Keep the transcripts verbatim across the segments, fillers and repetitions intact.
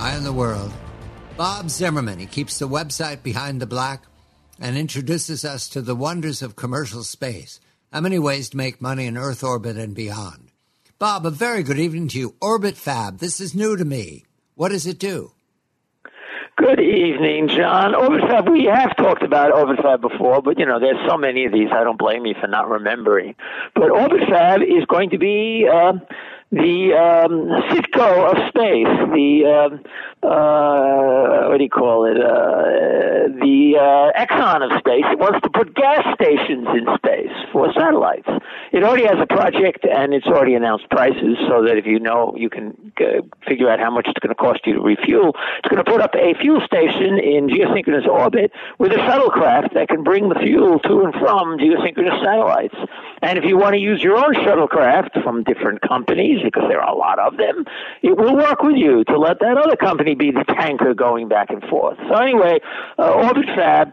guy in the world, Bob Zimmerman. He keeps the website Behind the Black and introduces us to the wonders of commercial space. How many ways to make money in Earth orbit and beyond? Bob, a very good evening to you. Orbit Fab, this is new to me. What does it do? Good evening, John. Orbit Fab, we have talked about Orbit Fab before, but, you know, there's so many of these, I don't blame you for not remembering. But Orbit Fab is going to be uh, the um, Citgo of space, the, uh, uh, what do you call it, uh, the uh, Exxon of space. It wants to put gas stations in space for satellites. It already has a project, and it's already announced prices so that if you know, you can uh, figure out how much it's going to cost you to refuel. It's going to put up a fuel station in geosynchronous orbit with a shuttlecraft that can bring the fuel to and from geosynchronous satellites. And if you want to use your own shuttlecraft from different companies, because there are a lot of them, it will work with you to let that other company be the tanker going back and forth. So anyway, uh, Orbit Fab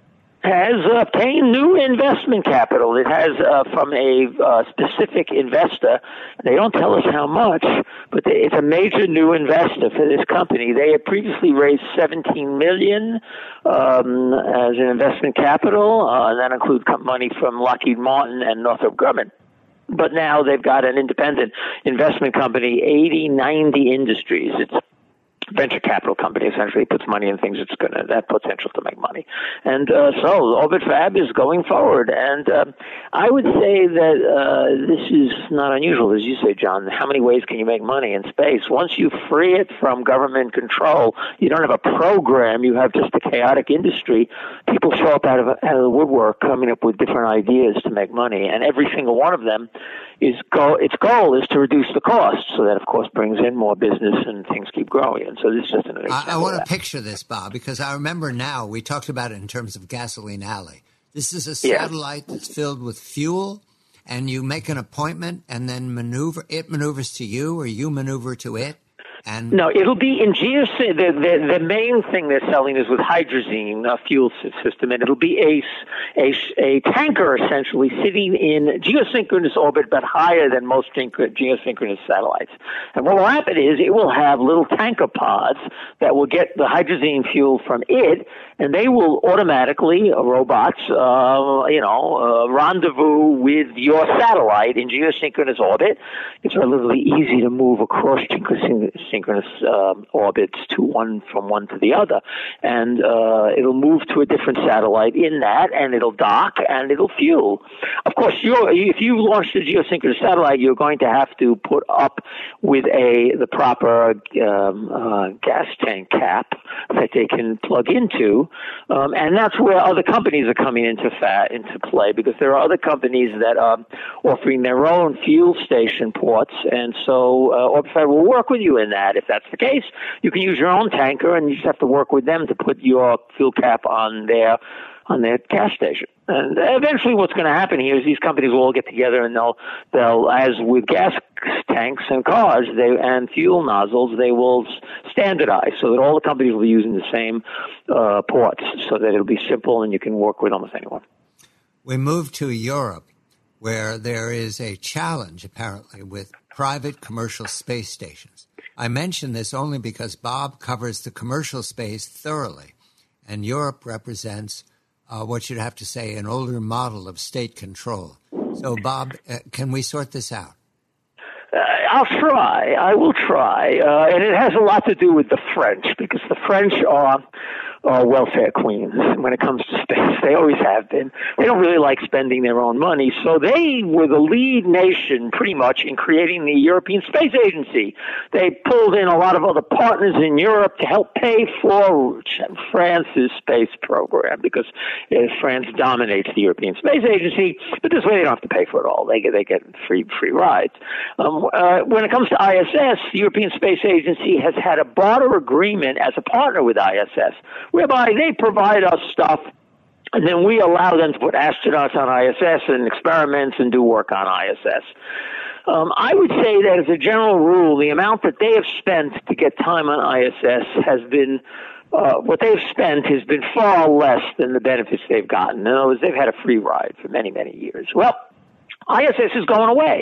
has obtained new investment capital. It has uh, from a uh, specific investor. They don't tell us how much, but it's a major new investor for this company. They had previously raised seventeen million dollars um, as an investment capital, uh, and that includes money from Lockheed Martin and Northrop Grumman. But now they've got an independent investment company, eighty ninety Industries. It's venture capital company essentially puts money in things that's going to that potential to make money, and uh, so Orbit Fab is going forward. And uh, I would say that uh, this is not unusual, as you say, John. How many ways can you make money in space? Once you free it from government control, you don't have a program. You have just a chaotic industry. People show up out of out of the woodwork, coming up with different ideas to make money, and every single one of them is go. Its goal is to reduce the cost, so that of course brings in more business and things keep growing. And so this is just an example. I, I want to picture this, Bob, because I remember now we talked about it in terms of Gasoline Alley. This is a satellite yeah. that's filled with fuel, and you make an appointment, and then maneuver. It maneuvers to you, or you maneuver to it. And no, it'll be in geosync. The, the, the main thing they're selling is with hydrazine, a fuel system, and it'll be a, a, a tanker essentially sitting in geosynchronous orbit, but higher than most geosynchronous satellites. And what will happen is it will have little tanker pods that will get the hydrazine fuel from it, and they will automatically, uh, robots, uh, you know, uh, rendezvous with your satellite in geosynchronous orbit. It's relatively easy to move across synchronous uh, orbits to one from one to the other, and uh, it'll move to a different satellite in that, and it'll dock and it'll fuel. Of course, you're, if you launch the geosynchronous satellite, you're going to have to put up with a the proper um, uh, gas tank cap that they can plug into, um, and that's where other companies are coming into fat into play, because there are other companies that are offering their own fuel station ports, and so uh, Orbit Fab will work with you in that. If that's the case, you can use your own tanker, and you just have to work with them to put your fuel cap on their on their gas station. And eventually what's going to happen here is these companies will all get together, and they'll, they'll as with gas tanks and cars they and fuel nozzles, they will standardize so that all the companies will be using the same uh, ports, so that it'll be simple and you can work with almost anyone. We move to Europe, where there is a challenge, apparently, with private commercial space stations. I mention this only because Bob covers the commercial space thoroughly, and Europe represents uh, what you'd have to say an older model of state control. So, Bob, uh, can we sort this out? Uh, I'll try. I will try. Uh, and it has a lot to do with the French, because the French are are welfare queens when it comes to space. They always have been. They don't really like spending their own money, so they were the lead nation pretty much in creating the European Space Agency. They pulled in a lot of other partners in Europe to help pay for France's space program, because uh, France dominates the European Space Agency, but this way they don't have to pay for it all. They get, they get free free rides. Um, uh, when it comes to I S S, the European Space Agency has had a barter agreement as a partner with I S S, whereby they provide us stuff, and then we allow them to put astronauts on I S S and experiments and do work on I S S. Um, I would say that as a general rule, the amount that they have spent to get time on I S S has been, uh, what they've spent has been far less than the benefits they've gotten. In other words, they've had a free ride for many, many years. Well, I S S is going away,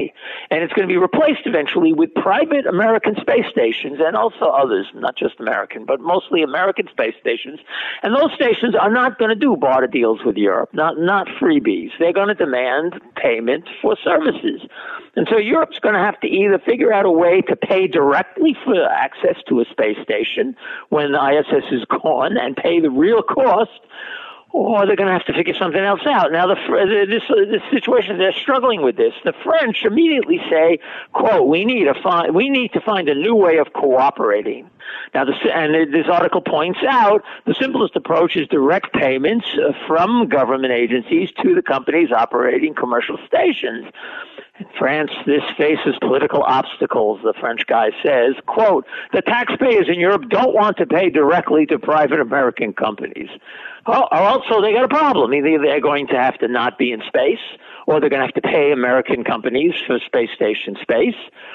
and it's going to be replaced eventually with private American space stations and also others, not just American, but mostly American space stations. And those stations are not going to do barter deals with Europe, not not freebies. They're going to demand payment for services. And so Europe's going to have to either figure out a way to pay directly for access to a space station when the I S S is gone and pay the real cost, or they're going to have to figure something else out. Now, the, this, this situation, they're struggling with this. The French immediately say, quote, we need, a fi- we need to find a new way of cooperating. Now, this, and this article points out the simplest approach is direct payments from government agencies to the companies operating commercial stations. In France, this faces political obstacles, the French guy says. Quote, the taxpayers in Europe don't want to pay directly to private American companies. Oh, also, they got a problem. Either they're going to have to not be in space, or they're going to have to pay American companies for space station space,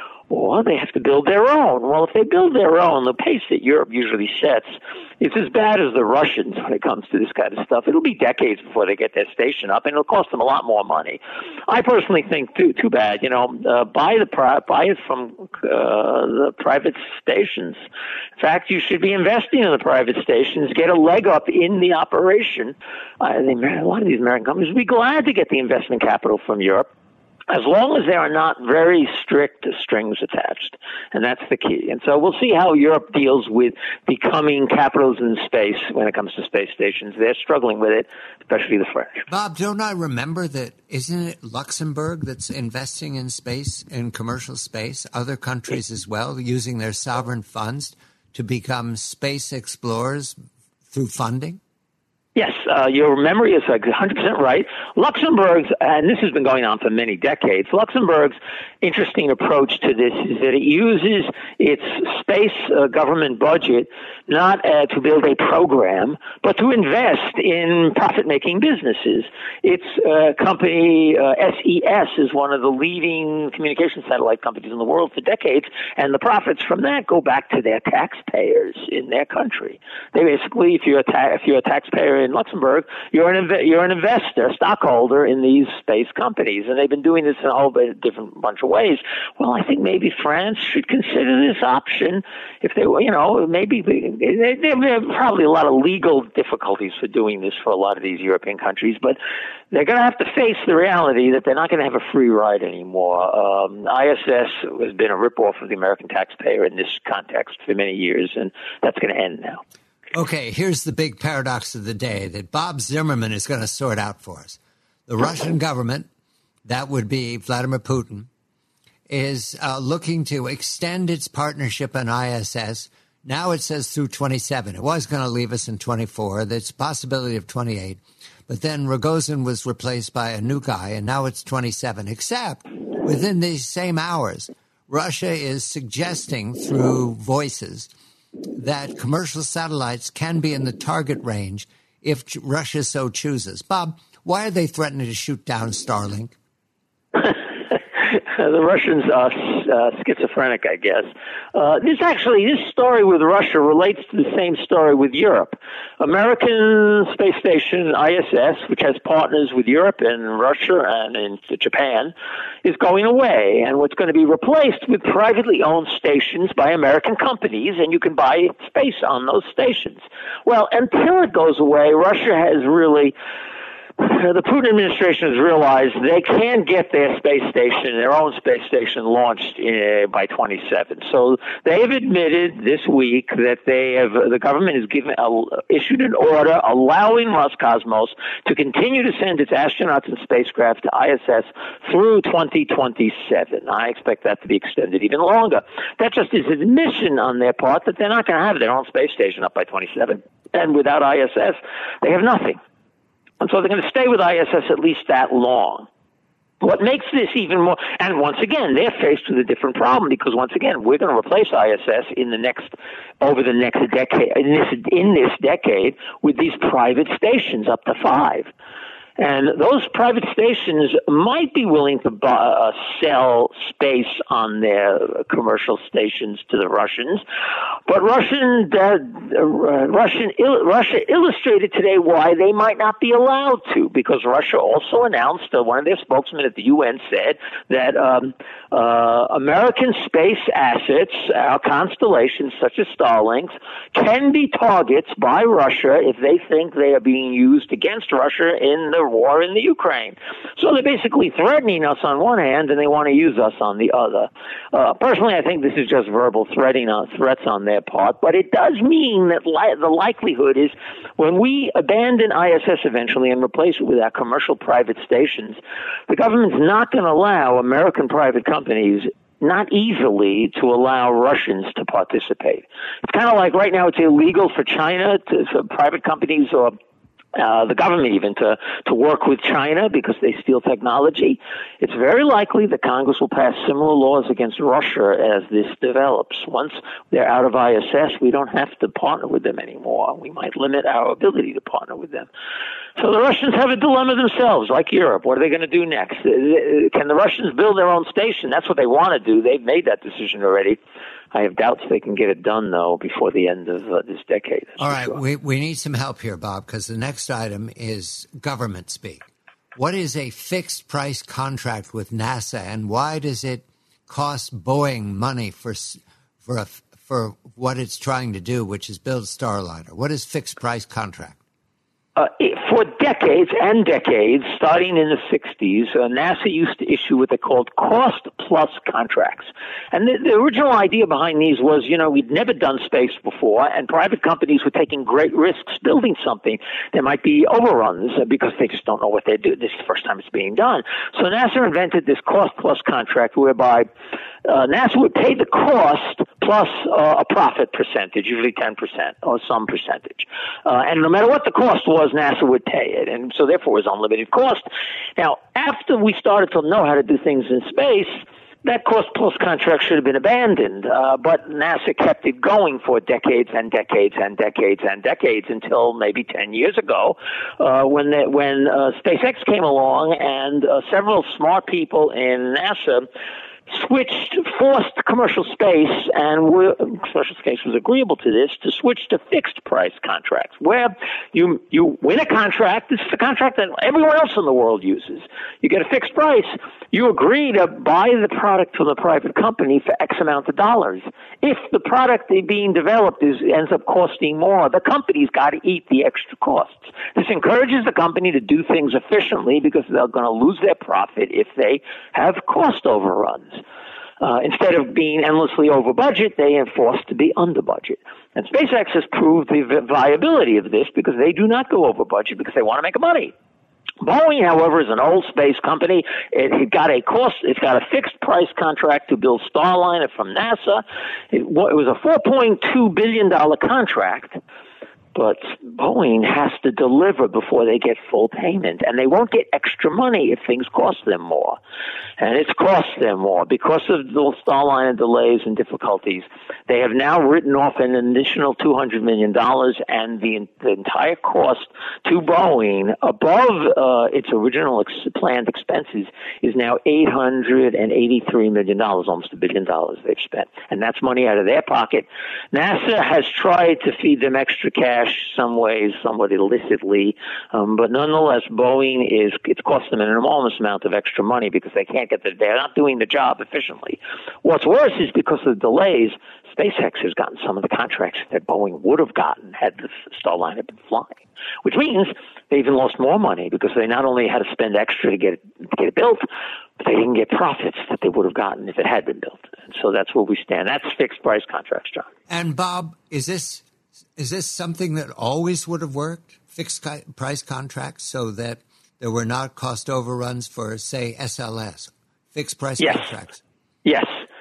or they have to build their own. Well, if they build their own, the pace that Europe usually sets is as bad as the Russians when it comes to this kind of stuff. It'll be decades before they get their station up, and it'll cost them a lot more money. I personally think too too bad. You know, uh, buy the pri- buy it from uh, the private stations. In fact, you should be investing in the private stations. Get a leg up in the operation. Uh, the, a lot of these American companies would be glad to get the investment capital from Europe, as long as there are not very strict strings attached. And that's the key. And so we'll see how Europe deals with becoming capitals in space when it comes to space stations. They're struggling with it, especially the French. Bob, don't I remember that, isn't it Luxembourg that's investing in space, in commercial space, other countries as well, using their sovereign funds to become space explorers through funding? Yes, uh, your memory is like one hundred percent right. Luxembourg's, and this has been going on for many decades, Luxembourg's interesting approach to this is that it uses its space uh, government budget not uh, to build a program, but to invest in profit-making businesses. Its uh, company, uh, S E S, is one of the leading communication satellite companies in the world for decades, and the profits from that go back to their taxpayers in their country. They basically, if you're a, ta- if you're a taxpayer in Luxembourg, you're an inv- you're an investor, stockholder in these space companies, and they've been doing this in a whole different bunch of ways. Well, I think maybe France should consider this option if they, you know, maybe they, they have probably a lot of legal difficulties for doing this for a lot of these European countries, but they're going to have to face the reality that they're not going to have a free ride anymore. Um, I S S has been a ripoff of the American taxpayer in this context for many years, and that's going to end now. Okay, here's the big paradox of the day that Bob Zimmerman is going to sort out for us. The Russian government, that would be Vladimir Putin, is uh, looking to extend its partnership on I S S. Now it says through twenty-seven. It was going to leave us in twenty-four. There's a possibility of twenty-eight. But then Rogozin was replaced by a new guy, and now it's twenty-seven. Except within these same hours, Russia is suggesting through voices that commercial satellites can be in the target range if Russia so chooses. Bob, why are they threatening to shoot down Starlink? The Russians are uh, schizophrenic, I guess. Uh, this actually, this story with Russia relates to the same story with Europe. American space station I S S, which has partners with Europe and Russia and in Japan, is going away, and what's going to be replaced with privately owned stations by American companies, and you can buy space on those stations. Well, until it goes away, Russia has really the Putin administration has realized they can get their space station, their own space station, launched uh, by twenty-seven. So they have admitted this week that they have, the government has given, uh, issued an order allowing Roscosmos to continue to send its astronauts and spacecraft to I S S through twenty twenty-seven. I expect that to be extended even longer. That just is an admission on their part that they're not going to have their own space station up by twenty-seven. And without I S S, they have nothing. And so they're going to stay with I S S at least that long. What makes this even more, and once again, they're faced with a different problem because once again, we're going to replace I S S in the next, over the next decade, in this, in this decade with these private stations up to five. And those private stations might be willing to buy, uh, sell space on their commercial stations to the Russians. But Russian, uh, Russian, il- Russia illustrated today why they might not be allowed to, because Russia also announced, uh, one of their spokesmen at the U N said that um, uh, American space assets, our constellations such as Starlink, can be targets by Russia if they think they are being used against Russia in the war in the Ukraine. So they're basically threatening us on one hand, and they want to use us on the other. Uh, personally, I think this is just verbal threatening uh, threats on their part, but it does mean that li- the likelihood is when we abandon I S S eventually and replace it with our commercial private stations, the government's not going to allow American private companies not easily to allow Russians to participate. It's kind of like right now it's illegal for China, to, for private companies or Uh, the government even to, to work with China because they steal technology. It's very likely that Congress will pass similar laws against Russia as this develops. Once they're out of I S S, we don't have to partner with them anymore. We might limit our ability to partner with them. So the Russians have a dilemma themselves, like Europe. What are they going to do next? Can the Russians build their own station? That's what they want to do. They've made that decision already. I have doubts they can get it done, though, before the end of uh, this decade. All right, sure. we, we need some help here, Bob, because the next item is government speak. What is a fixed price contract with NASA, and why does it cost Boeing money for for a, for what it's trying to do, which is build Starliner? What is fixed price contract? Uh, it, for decades and decades, starting in the sixties, uh, NASA used to issue what they called cost-plus contracts. And the, the original idea behind these was, you know, we'd never done space before, and private companies were taking great risks building something. There might be overruns uh, because they just don't know what they do. This is the first time it's being done. So NASA invented this cost-plus contract whereby uh, NASA would pay the cost plus uh, a profit percentage, usually ten percent or some percentage. Uh, and no matter what the cost was, NASA would pay it. And so therefore it was unlimited cost. Now, after we started to know how to do things in space, that cost-plus contract should have been abandoned. Uh, but NASA kept it going for decades and decades and decades and decades until maybe ten years ago uh, when the, when uh, SpaceX came along and uh, several smart people in NASA switched, forced commercial space, and we're, commercial space was agreeable to this, to switch to fixed price contracts, where you you win a contract. This is the contract that everyone else in the world uses. You get a fixed price. You agree to buy the product from the private company for X amount of dollars. If the product being developed is ends up costing more, the company's got to eat the extra costs. This encourages the company to do things efficiently because they're going to lose their profit if they have cost overruns. Uh, instead of being endlessly over budget, they are forced to be under budget. And SpaceX has proved the viability of this because they do not go over budget because they want to make money. Boeing, however, is an old space company. It, it got a cost, it's got a fixed price contract to build Starliner from NASA. It, it was a four point two billion dollars contract. But Boeing has to deliver before they get full payment, and they won't get extra money if things cost them more. And it's cost them more because of the Starliner delays and difficulties. They have now written off an additional two hundred million dollars, and the, the entire cost to Boeing above uh, its original ex- planned expenses is now eight hundred eighty-three million dollars, almost a billion dollars they've spent. And that's money out of their pocket. NASA has tried to feed them extra cash some ways, somewhat illicitly, um, but nonetheless, Boeing is, it's cost them an enormous amount of extra money because they can't get the, they're not doing the job efficiently. What's worse is because of the delays, SpaceX has gotten some of the contracts that Boeing would have gotten had the Starliner been flying, which means they even lost more money because they not only had to spend extra to get it, to get it built, but they didn't get profits that they would have gotten if it had been built. And so that's where we stand. That's fixed price contracts, John. And Bob, is this Is this something that always would have worked, fixed price contracts, so that there were not cost overruns for, say, S L S, fixed price yes. contracts? Yes.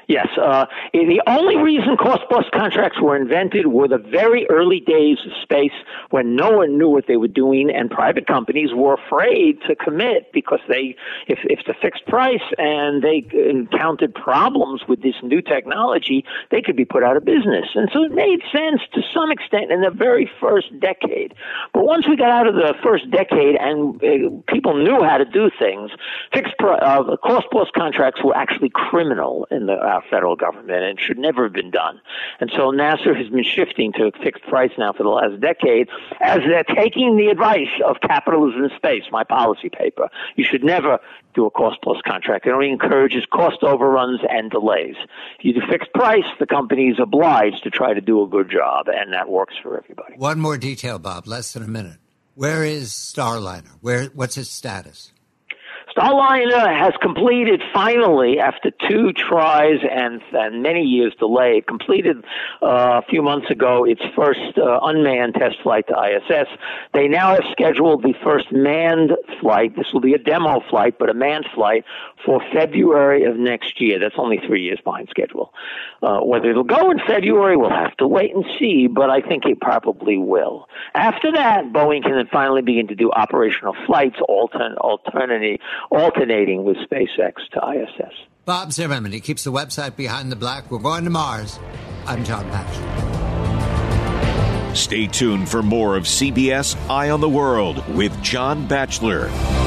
Yes. Uh, the only reason cost-plus contracts were invented were the very early days of space when no one knew what they were doing, and private companies were afraid to commit because they, if, if it's a fixed price and they encountered problems with this new technology, they could be put out of business. And so it made sense to some extent in the very first decade. But once we got out of the first decade and uh, people knew how to do things, fixed pr- uh, cost-plus contracts were actually criminal in the our federal government and should never have been done. And so NASA has been shifting to a fixed price now for the last decade as they're taking the advice of Capitalism in Space, my policy paper. You should never do a cost-plus contract. It only encourages cost overruns and delays. If you do fixed price, the company is obliged to try to do a good job, and that works for everybody. One more detail, Bob, less than a minute. Where is Starliner? Where? What's its status? Starliner has completed finally, after two tries and, and many years delay, completed uh, a few months ago its first uh, unmanned test flight to I S S. They now have scheduled the first manned flight. This will be a demo flight, but a manned flight for February of next year. That's only three years behind schedule. Uh, whether it'll go in February, we'll have to wait and see, but I think it probably will. After that, Boeing can then finally begin to do operational flights, altern- alternating, alternating with SpaceX to I S S. Bob Zimmerman, he keeps the website Behind the Black. We're going to Mars. I'm John Batchelor. Stay tuned for more of C B S Eye on the World with John Batchelor.